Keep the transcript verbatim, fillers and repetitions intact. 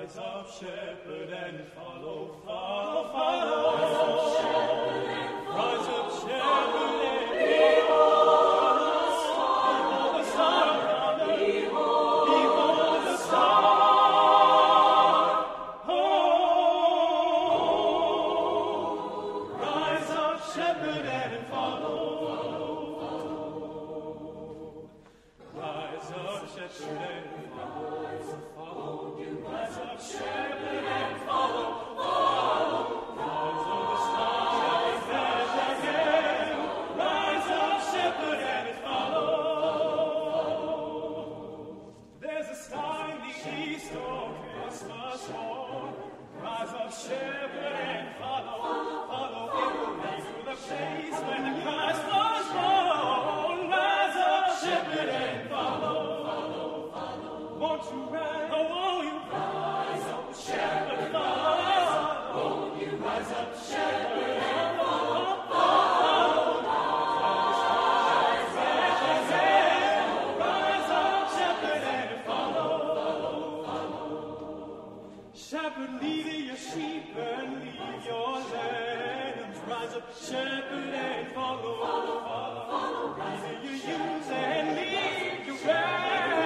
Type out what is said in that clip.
Rise up, shepherd, and follow, follow, follow. Rise up, shepherd, and follow. Rise up, shepherd, and behold the star. Behold behold the star. Oh, rise up, shepherd, and follow. Rise up, shepherd, and follow. Follow you. Rise up, shepherd, and follow. Follow. Rise up, the stars of Bethlehem. Rise up, shepherd, and follow. There's a star in the east, oh Christmas morn. Rise up, shepherd, and follow. Follow. It will lead to the place where the Christ was born. Rise up, shepherd, and follow. Won't you rise? Oh, won't you rise up, shepherd, follow? Won't you rise up, shepherd, and follow? Follow. Rise up, shepherd, and follow. Shepherd, lead your sheep and lead your lambs. Rise up, shepherd, and follow. Follow. Lead your ewes and lead your rams.